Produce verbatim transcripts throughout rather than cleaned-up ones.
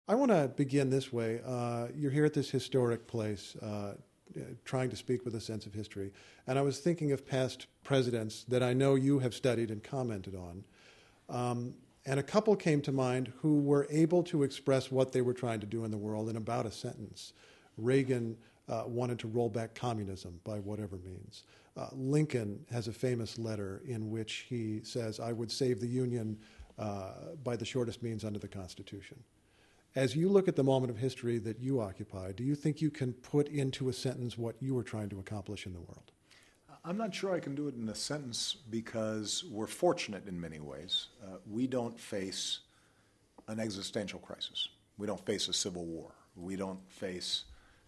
I want to begin this way. Uh, you're here at this historic place, uh, trying to speak with a sense of history. And I was thinking of past presidents that I know you have studied and commented on. Um, and a couple came to mind who were able to express what they were trying to do in the world in about a sentence. Reagan uh, wanted to roll back communism by whatever means. Uh, Lincoln has a famous letter in which he says, I would save the Union uh, by the shortest means under the Constitution. As you look at the moment of history that you occupy, do you think you can put into a sentence what you were trying to accomplish in the world? I'm not sure I can do it in a sentence because we're fortunate in many ways. Uh, we don't face an existential crisis. We don't face a civil war. We don't face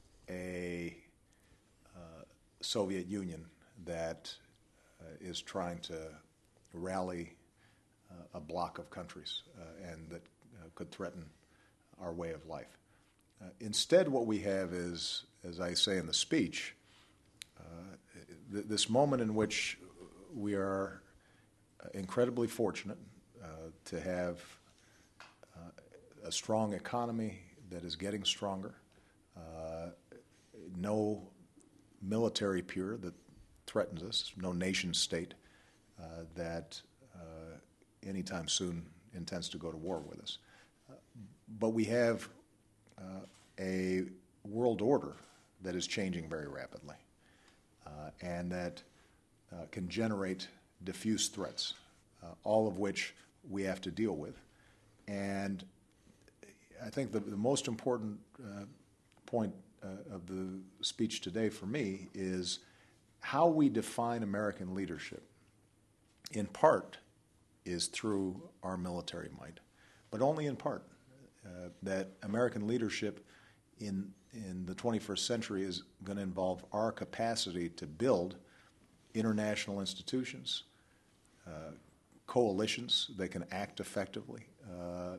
a uh, Soviet Union that uh, is trying to rally uh, a bloc of countries uh, and that uh, could threaten our way of life. Uh, instead, what we have is, as I say in the speech, uh, th- this moment in which we are incredibly fortunate uh, to have uh, a strong economy that is getting stronger, uh, no military peer that threatens us, no nation state uh, that uh, anytime soon intends to go to war with us. But we have uh, a world order that is changing very rapidly uh, and that uh, can generate diffuse threats, uh, all of which we have to deal with. And I think the, the most important uh, point uh, of the speech today for me is how we define American leadership, in part, is through our military might, but only in part. Uh, that American leadership in in the twenty-first century is going to involve our capacity to build international institutions, uh, coalitions that can act effectively, uh,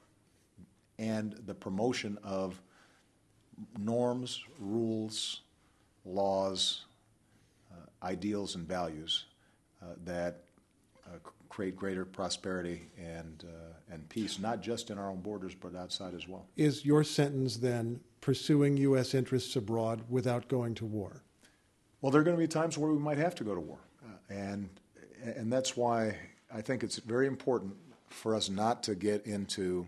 and the promotion of norms, rules, laws, uh, ideals, and values uh, that uh, create greater prosperity and uh, and peace, not just in our own borders, but outside as well. Is your sentence then pursuing U S interests abroad without going to war? Well, there are going to be times where we might have to go to war, uh, and and that's why I think it's very important for us not to get into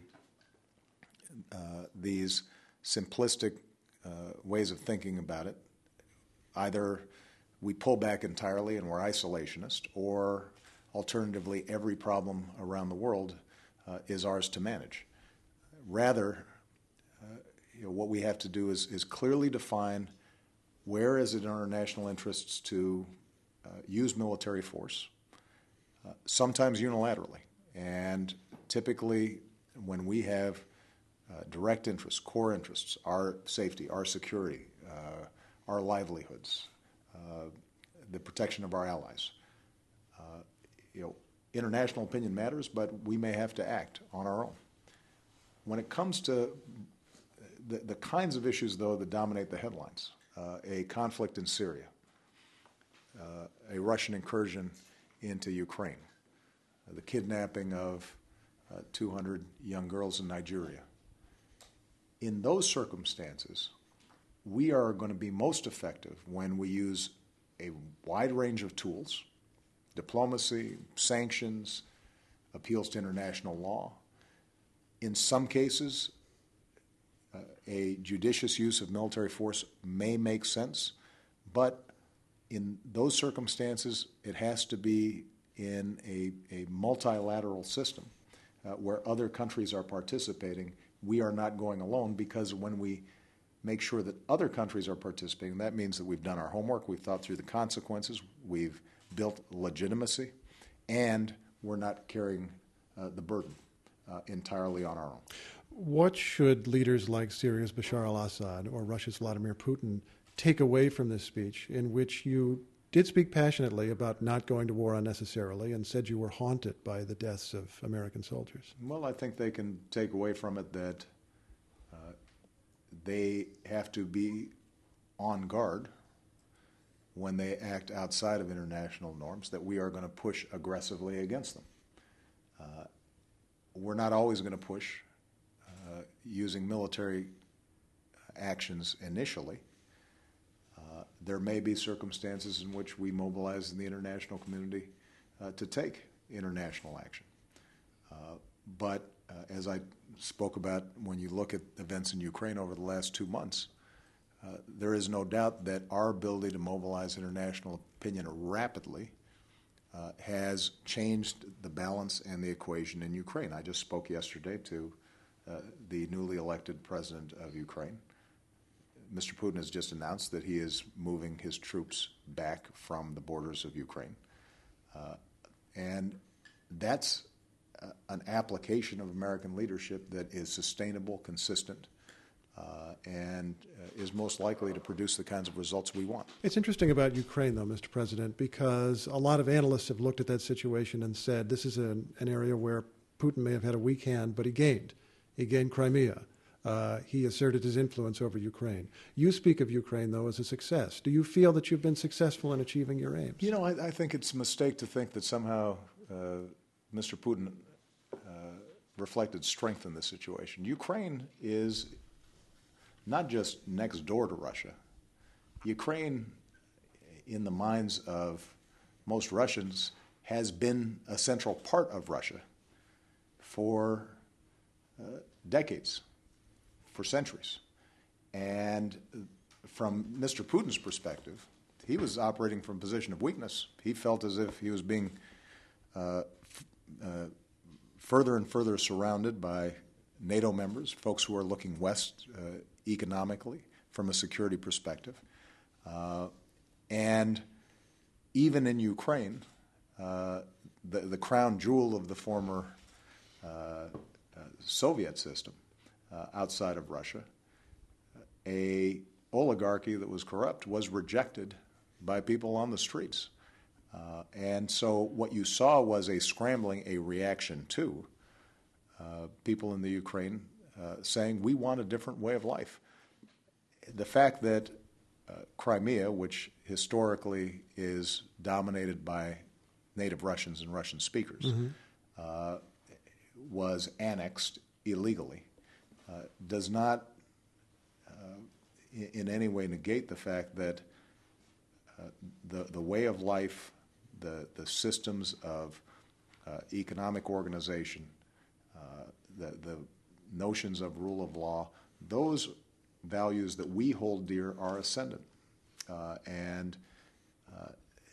uh, these simplistic uh, ways of thinking about it. Either we pull back entirely and we're isolationist, or alternatively, every problem around the world uh, is ours to manage. Rather, uh, you know, what we have to do is, is clearly define where is it in our national interests to uh, use military force, uh, sometimes unilaterally. And typically, when we have uh, direct interests, core interests, our safety, our security, uh, our livelihoods, uh, the protection of our allies, you know, international opinion matters, but we may have to act on our own. When it comes to the, the kinds of issues, though, that dominate the headlines, uh, a conflict in Syria, uh, a Russian incursion into Ukraine, uh, the kidnapping of uh, two hundred young girls in Nigeria, in those circumstances, we are going to be most effective when we use a wide range of tools: diplomacy, sanctions, appeals to international law. In some cases, uh, a judicious use of military force may make sense, but in those circumstances, it has to be in a, a multilateral system uh, where other countries are participating. We are not going alone, because when we make sure that other countries are participating, that means that we've done our homework, we've thought through the consequences, we've built legitimacy, and we're not carrying uh, the burden uh, entirely on our own. What should leaders like Syria's Bashar al-Assad or Russia's Vladimir Putin take away from this speech, in which you did speak passionately about not going to war unnecessarily and said you were haunted by the deaths of American soldiers? Well, I think they can take away from it that uh, they have to be on guard when they act outside of international norms, that we are going to push aggressively against them. Uh, we're not always going to push uh, using military actions initially. Uh, there may be circumstances in which we mobilize in the international community uh, to take international action. Uh, but uh, as I spoke about, when you look at events in Ukraine over the last two months, uh, there is no doubt that our ability to mobilize international opinion rapidly uh, has changed the balance and the equation in Ukraine. I just spoke yesterday to uh, the newly elected president of Ukraine. Mister Putin has just announced that he is moving his troops back from the borders of Ukraine. Uh, and that's uh, an application of American leadership that is sustainable, consistent, uh, and uh, is most likely to produce the kinds of results we want. It's interesting about Ukraine, though, Mister President, because a lot of analysts have looked at that situation and said this is an, an area where Putin may have had a weak hand, but he gained. He gained Crimea. Uh, he asserted his influence over Ukraine. You speak of Ukraine, though, as a success. Do you feel that you've been successful in achieving your aims? You know, I, I think it's a mistake to think that somehow uh, Mister Putin uh, reflected strength in this situation. Ukraine is not just next door to Russia. Ukraine, in the minds of most Russians, has been a central part of Russia for uh, decades. For centuries. And from Mister Putin's perspective, he was operating from a position of weakness. He felt as if he was being uh, f- uh, further and further surrounded by NATO members, folks who are looking west uh, economically from a security perspective. Uh, and even in Ukraine, uh, the, the crown jewel of the former uh, uh, Soviet system, Uh, outside of Russia, a oligarchy that was corrupt was rejected by people on the streets. Uh, and so what you saw was a scrambling, a reaction to uh, people in the Ukraine uh, saying, we want a different way of life. The fact that uh, Crimea, which historically is dominated by native Russians and Russian speakers, mm-hmm. uh, was annexed illegally, Uh, does not uh, in, in any way negate the fact that uh, the, the way of life, the, the systems of uh, economic organization, uh, the, the notions of rule of law, those values that we hold dear are ascendant. Uh, and uh,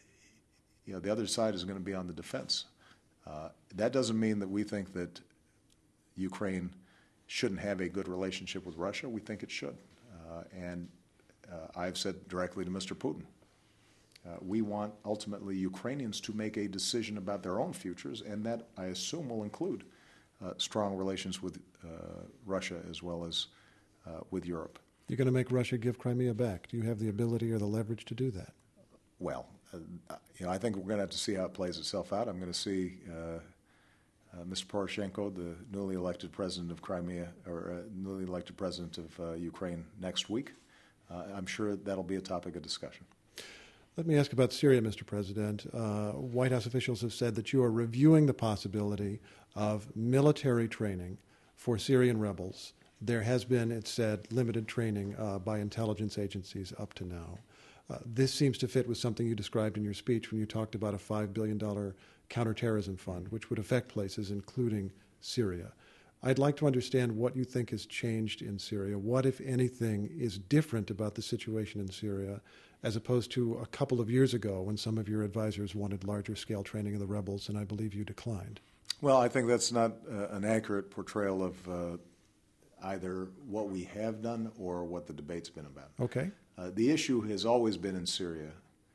you know, the other side is going to be on the defense. Uh, that doesn't mean that we think that Ukraine shouldn't have a good relationship with Russia. We think it should. Uh, and uh, I've said directly to Mister Putin, uh, we want ultimately Ukrainians to make a decision about their own futures, and that, I assume, will include uh, strong relations with uh, Russia as well as uh, with Europe. You're going to make Russia give Crimea back. Do you have the ability or the leverage to do that? Well, uh, you know, I think we're going to have to see how it plays itself out. I'm going to see uh, Uh, Mister Poroshenko, the newly elected president of Crimea, or uh, newly elected president of uh, Ukraine next week. Uh, I'm sure that'll be a topic of discussion. Let me ask about Syria, Mister President. Uh, White House officials have said that you are reviewing the possibility of military training for Syrian rebels. There has been, it's said, limited training uh, by intelligence agencies up to now. Uh, this seems to fit with something you described in your speech when you talked about a five billion dollars counterterrorism fund, which would affect places including Syria. I'd like to understand what you think has changed in Syria. What, if anything, is different about the situation in Syria as opposed to a couple of years ago when some of your advisors wanted larger scale training of the rebels, and I believe you declined? Well, I think that's not uh, an accurate portrayal of uh, either what we have done or what the debate's been about. Okay. Uh, the issue has always been in Syria,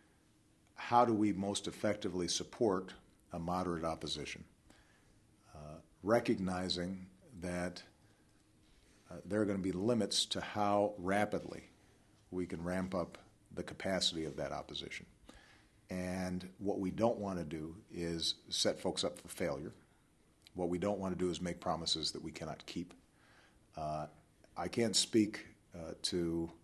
how do we most effectively support a moderate opposition, uh, recognizing that uh, there are going to be limits to how rapidly we can ramp up the capacity of that opposition. And what we don't want to do is set folks up for failure. What we don't want to do is make promises that we cannot keep. Uh, I can't speak uh, to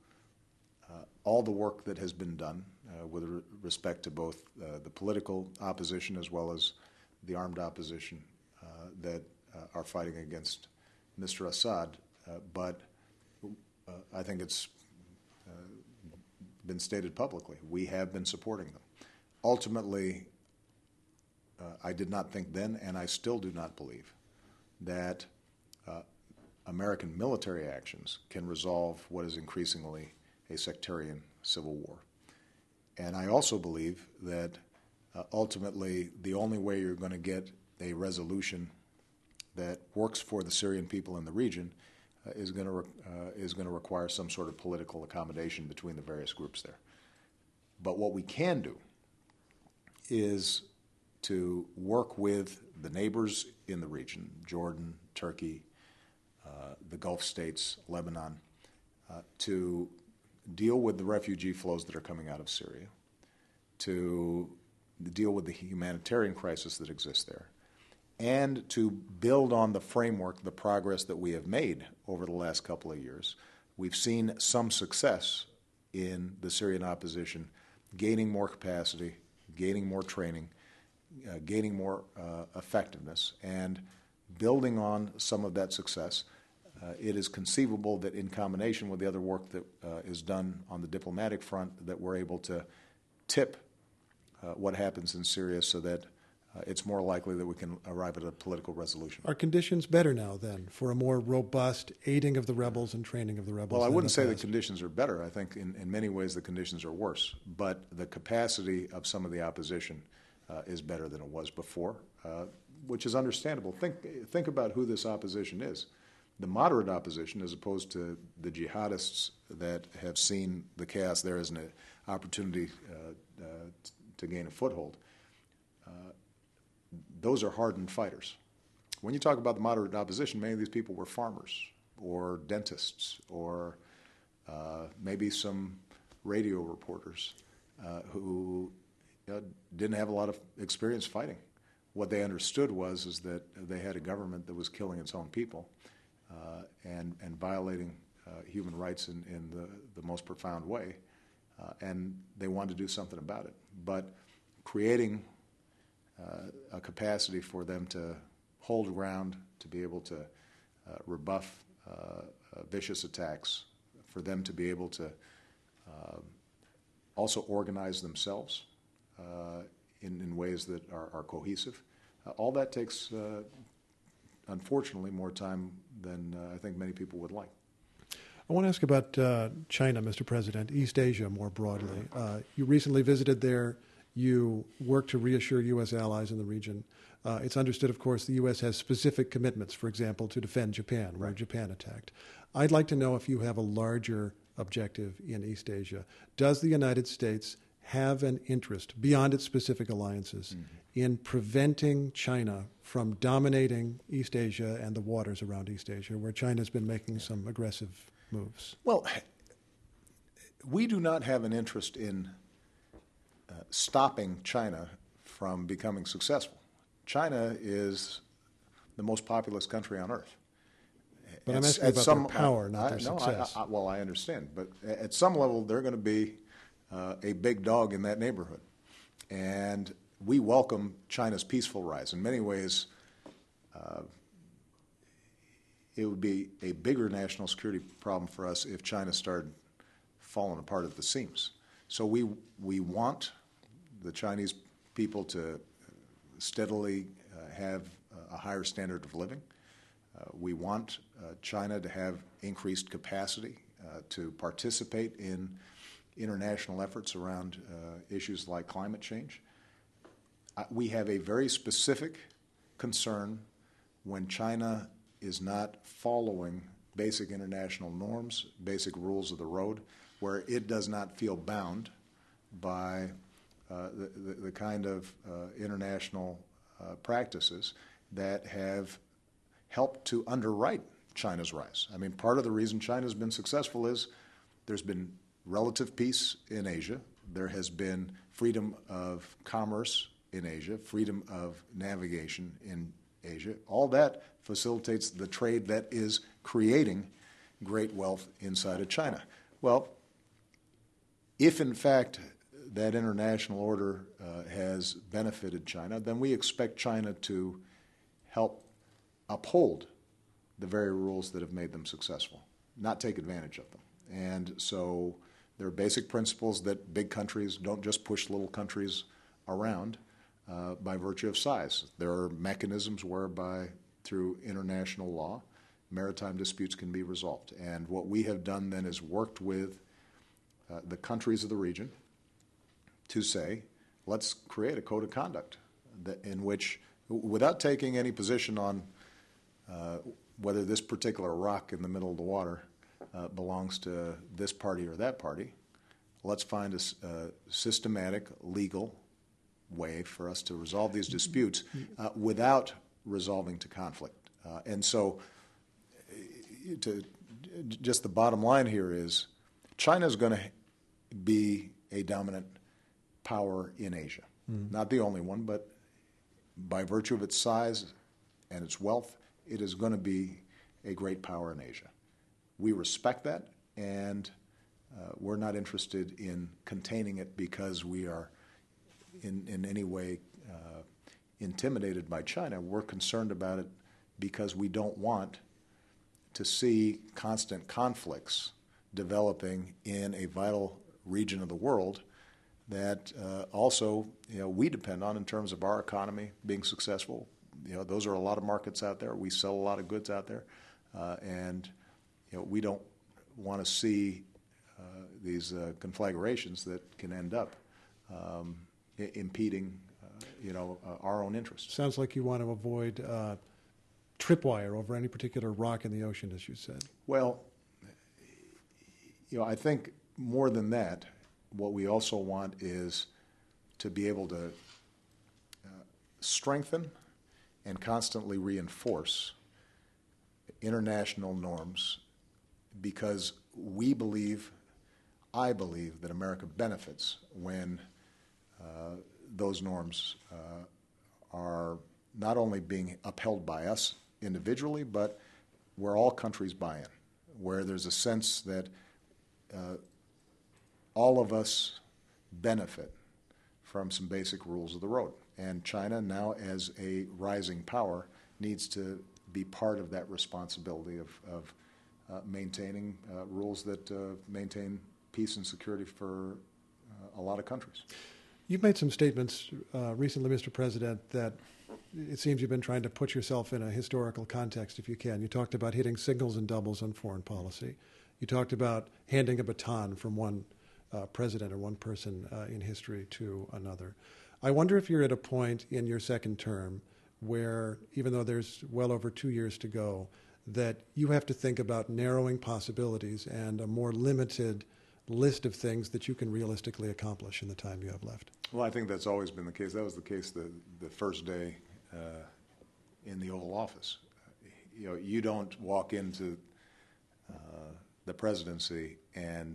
uh, all the work that has been done Uh, with re- respect to both uh, the political opposition as well as the armed opposition uh, that uh, are fighting against Mister Assad. Uh, but uh, I think it's uh, been stated publicly. We have been supporting them. Ultimately, uh, I did not think then, and I still do not believe, that uh, American military actions can resolve what is increasingly a sectarian civil war. And I also believe that uh, ultimately the only way you're going to get a resolution that works for the Syrian people in the region uh, is going to re- uh, is going to require some sort of political accommodation between the various groups there. But what we can do is to work with the neighbors in the region, Jordan, Turkey, uh, the Gulf states, Lebanon, uh, to deal with the refugee flows that are coming out of Syria, to deal with the humanitarian crisis that exists there, and to build on the framework, the progress that we have made over the last couple of years. We've seen some success in the Syrian opposition gaining more capacity, gaining more training, uh, gaining more uh, effectiveness, and building on some of that success. Uh, it is conceivable that in combination with the other work that uh, is done on the diplomatic front, that we're able to tip uh, what happens in Syria so that uh, it's more likely that we can arrive at a political resolution. Are conditions better now, then, for a more robust aiding of the rebels and training of the rebels? Well, I wouldn't say the past? conditions are better. I think in, in many ways the conditions are worse. But the capacity of some of the opposition uh, is better than it was before, uh, which is understandable. Think, think about who this opposition is. The moderate opposition, as opposed to the jihadists that have seen the chaos there as an opportunity uh, uh, to gain a foothold, uh, those are hardened fighters. When you talk about the moderate opposition, many of these people were farmers or dentists or uh, maybe some radio reporters uh, who you know, didn't have a lot of experience fighting. What they understood was is that they had a government that was killing its own people uh, and, and violating uh, human rights in, in the, the most profound way, uh, and they wanted to do something about it. But creating uh, a capacity for them to hold ground, to be able to uh, rebuff uh, uh, vicious attacks, for them to be able to uh, also organize themselves uh, in, in ways that are, are cohesive. Uh, all that takes, uh, unfortunately, more time than uh, I think many people would like. I want to ask about uh, China, Mister President, East Asia more broadly. Uh, you recently visited there. You work to reassure U S allies in the region. Uh, it's understood, of course, the U S has specific commitments, for example, to defend Japan, where Right. Japan attacked. I'd like to know if you have a larger objective in East Asia. Does the United States have an interest, beyond its specific alliances, mm-hmm. in preventing China from dominating East Asia and the waters around East Asia, where China's been making some aggressive moves? Well, we do not have an interest in uh, stopping China from becoming successful. China is the most populous country on earth. But at, I'm asking at about some, their power, not I, their no, success. I, I, well, I understand. But at some level, they're going to be uh, a big dog in that neighborhood. And we welcome China's peaceful rise. In many ways, uh, it would be a bigger national security problem for us if China started falling apart at the seams. So we we want the Chinese people to steadily uh, have a higher standard of living. Uh, we want uh, China to have increased capacity uh, to participate in international efforts around uh, issues like climate change. Uh, we have a very specific concern when China is not following basic international norms, basic rules of the road, where it does not feel bound by uh, the, the, the kind of uh, international uh, practices that have helped to underwrite China's rise. I mean, part of the reason China's been successful is there's been relative peace in Asia. There has been freedom of commerce in Asia, freedom of navigation in Asia. All that facilitates the trade that is creating great wealth inside of China. Well, if in fact that international order uh, has benefited China, then we expect China to help uphold the very rules that have made them successful, not take advantage of them. And so there are basic principles that big countries don't just push little countries around uh, by virtue of size. There are mechanisms whereby, through international law, maritime disputes can be resolved. And what we have done then is worked with uh, the countries of the region to say, let's create a code of conduct that, in which, without taking any position on uh, whether this particular rock in the middle of the water uh, belongs to this party or that party, let's find a, a systematic, legal way for us to resolve these disputes uh, without resolving to conflict. Uh, and so, to, just the bottom line here is, China is going to be a dominant power in Asia. Mm. Not the only one, but by virtue of its size and its wealth, it is going to be a great power in Asia. We respect that, and uh, we're not interested in containing it because we are in, in any way uh, intimidated by China. We're concerned about it because we don't want to see constant conflicts developing in a vital region of the world that uh, also, you know, we depend on in terms of our economy being successful. You know, those are a lot of markets out there. We sell a lot of goods out there, uh, and you know, we don't want to see uh, these uh, conflagrations that can end up um, I- impeding, uh, you know, uh, our own interests. Sounds like you want to avoid uh, tripwire over any particular rock in the ocean, as you said. Well, you know, I think more than that, what we also want is to be able to uh, strengthen and constantly reinforce international norms, because we believe, I believe, that America benefits when uh, those norms uh, are not only being upheld by us individually, but where all countries buy in, where there's a sense that uh, all of us benefit from some basic rules of the road. And China, now as a rising power, needs to be part of that responsibility of, of uh, maintaining uh, rules that uh, maintain peace and security for uh, a lot of countries. You've made some statements uh, recently, Mister President, that it seems you've been trying to put yourself in a historical context, if you can. You talked about hitting singles and doubles on foreign policy. You talked about handing a baton from one uh, president or one person uh, in history to another. I wonder if you're at a point in your second term where, even though there's well over two years to go, that you have to think about narrowing possibilities and a more limited list of things that you can realistically accomplish in the time you have left. Well, I think that's always been the case. That was the case the, the first day uh, in the Oval Office. You know, you don't walk into uh, the presidency and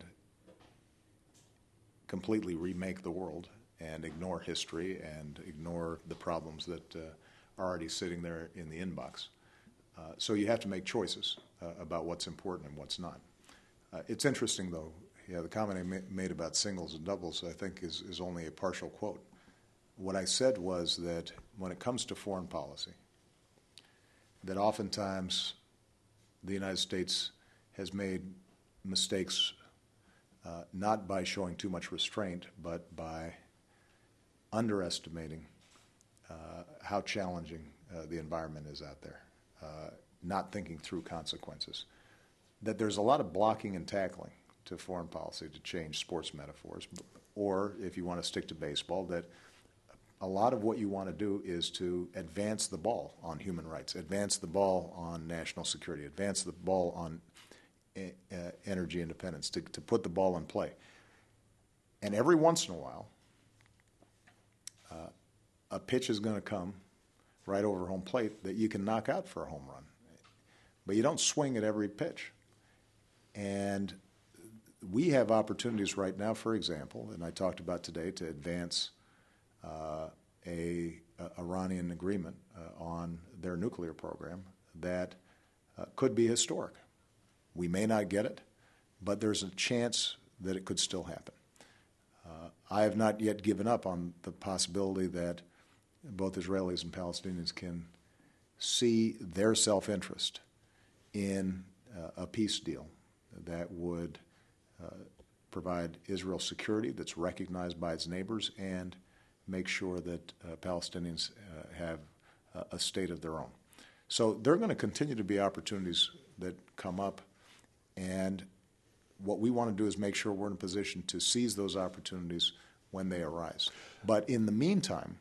completely remake the world and ignore history and ignore the problems that uh, are already sitting there in the inbox. Uh, so you have to make choices uh, about what's important and what's not. Uh, it's interesting, though. Yeah, the comment I ma- made about singles and doubles, I think, is, is only a partial quote. What I said was that when it comes to foreign policy, that oftentimes the United States has made mistakes uh, not by showing too much restraint, but by underestimating uh, how challenging uh, the environment is out there, uh, not thinking through consequences. That there's a lot of blocking and tackling to foreign policy, to change sports metaphors, or if you want to stick to baseball, that a lot of what you want to do is to advance the ball on human rights, advance the ball on national security, advance the ball on uh, energy independence, to, to put the ball in play. And every once in a while, uh, a pitch is going to come right over home plate that you can knock out for a home run. But you don't swing at every pitch. And we have opportunities right now, for example, and I talked about today, to advance uh, a, a Iranian agreement uh, on their nuclear program that uh, could be historic. We may not get it, but there's a chance that it could still happen. Uh, I have not yet given up on the possibility that both Israelis and Palestinians can see their self-interest in uh, a peace deal that would uh, provide Israel security that's recognized by its neighbors and make sure that uh, Palestinians uh, have uh, a state of their own. So there are going to continue to be opportunities that come up, and what we want to do is make sure we're in a position to seize those opportunities when they arise. But in the meantime,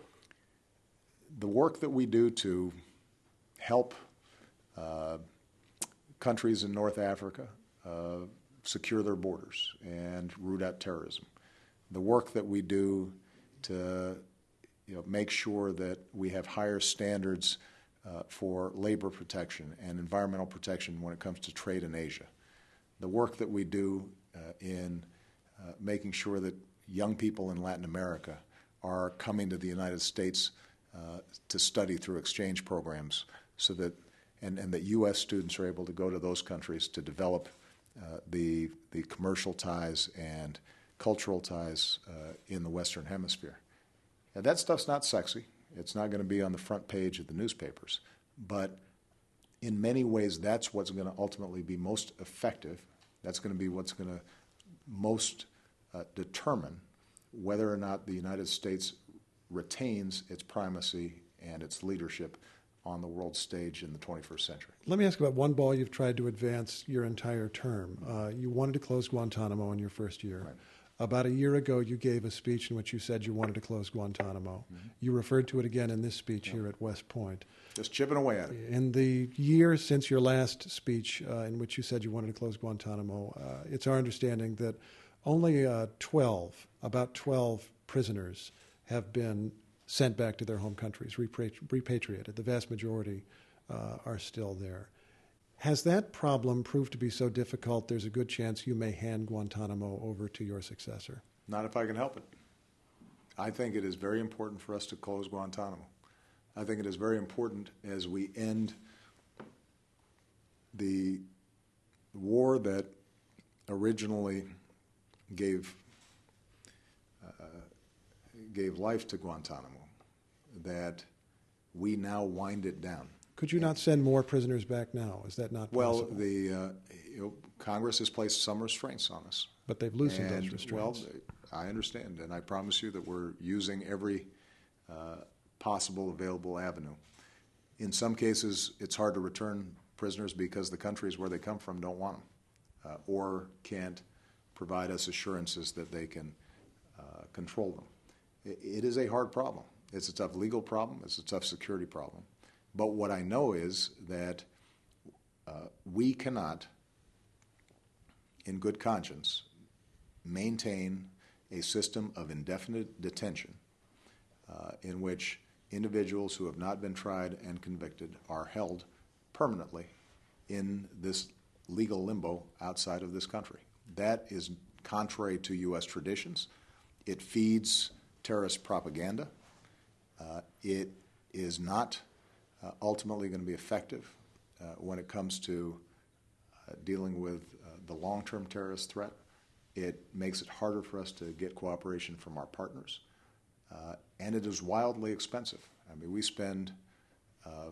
the work that we do to help uh, countries in North Africa uh, secure their borders and root out terrorism, the work that we do to you know, make sure that we have higher standards uh, for labor protection and environmental protection when it comes to trade in Asia, the work that we do uh, in uh, making sure that young people in Latin America are coming to the United States uh, to study through exchange programs, so that and, and that U S students are able to go to those countries to develop uh, the the commercial ties and cultural ties uh, in the Western Hemisphere. Now, that stuff's not sexy. It's not going to be on the front page of the newspapers, but in many ways, that's what's going to ultimately be most effective. That's going to be what's going to most uh, determine whether or not the United States retains its primacy and its leadership on the world stage in the twenty-first century. Let me ask about one ball you've tried to advance your entire term. Uh, you wanted to close Guantanamo in your first year. Right. About a year ago, you gave a speech in which you said you wanted to close Guantanamo. Mm-hmm. You referred to it again in this speech yep. here at West Point. Just chipping away at it. In the year since your last speech uh, in which you said you wanted to close Guantanamo, uh, it's our understanding that only uh, twelve, about twelve prisoners have been sent back to their home countries, repatri- repatriated. The vast majority uh, are still there. Has that problem proved to be so difficult there's a good chance you may hand Guantanamo over to your successor? Not if I can help it. I think it is very important for us to close Guantanamo. I think it is very important as we end the war that originally gave uh, gave life to Guantanamo, that we now wind it down. Could you not send more prisoners back now? Is that not well, possible? Well, the uh, you know, Congress has placed some restraints on us. But they've loosened and, those restraints. Well, I understand, and I promise you that we're using every uh, possible available avenue. In some cases, it's hard to return prisoners because the countries where they come from don't want them uh, or can't provide us assurances that they can uh, control them. It, it is a hard problem. It's a tough legal problem. It's a tough security problem. But what I know is that uh, we cannot, in good conscience, maintain a system of indefinite detention uh, in which individuals who have not been tried and convicted are held permanently in this legal limbo outside of this country. That is contrary to U S traditions. It feeds terrorist propaganda. Uh, it is not Uh, ultimately going to be effective uh, when it comes to uh, dealing with uh, the long-term terrorist threat. It makes it harder for us to get cooperation from our partners. Uh, and it is wildly expensive. I mean, we spend uh,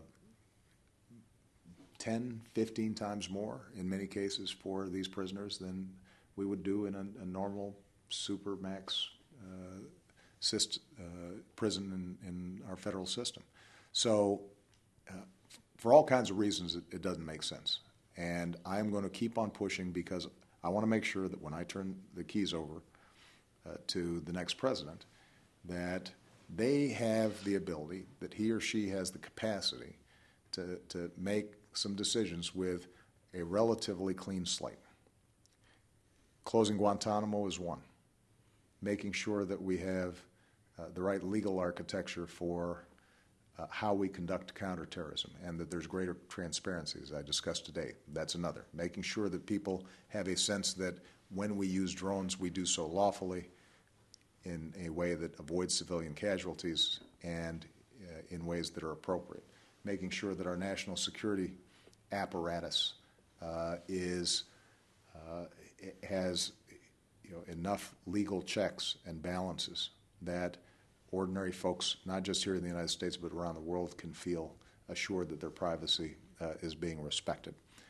ten, fifteen times more in many cases for these prisoners than we would do in a, a normal supermax uh, syst, uh, prison in, in our federal system. So Uh, for all kinds of reasons, it, it doesn't make sense. And I'm going to keep on pushing because I want to make sure that when I turn the keys over uh, to the next president, that they have the ability, that he or she has the capacity to, to make some decisions with a relatively clean slate. Closing Guantanamo is one. Making sure that we have uh, the right legal architecture for Uh, how we conduct counterterrorism, and that there's greater transparency, as I discussed today. That's another. Making sure that people have a sense that when we use drones, we do so lawfully in a way that avoids civilian casualties and uh, in ways that are appropriate. Making sure that our national security apparatus uh, is uh, has you know, enough legal checks and balances that ordinary folks, not just here in the United States but around the world, can feel assured that their privacy uh, is being respected.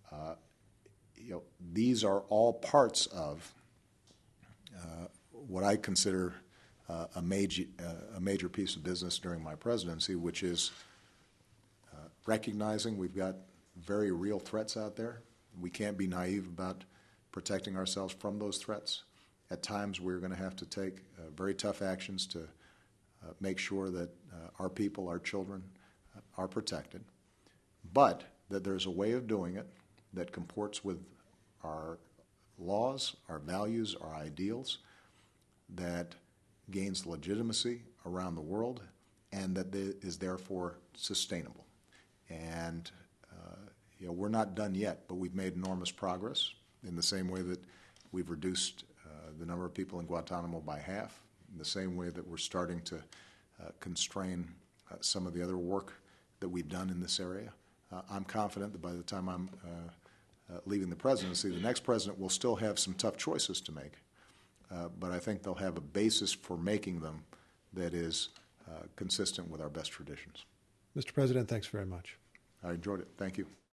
uh, you know, these are all parts of uh, what I consider uh, a major uh, a major piece of business during my presidency, which is uh, recognizing we've got very real threats out there. We can't be naive about protecting ourselves from those threats. At times, we're going to have to take uh, very tough actions to uh, make sure that uh, our people, our children, uh, are protected, but that there's a way of doing it that comports with our laws, our values, our ideals, that gains legitimacy around the world, and that is therefore sustainable. And uh, you know, we're not done yet, but we've made enormous progress in the same way that we've reduced uh, the number of people in Guantanamo by half, in the same way that we're starting to uh, constrain uh, some of the other work that we've done in this area. Uh, I'm confident that by the time I'm uh, uh, leaving the presidency, the next president will still have some tough choices to make, uh, but I think they'll have a basis for making them that is uh, consistent with our best traditions. Mister President, thanks very much. I enjoyed it. Thank you.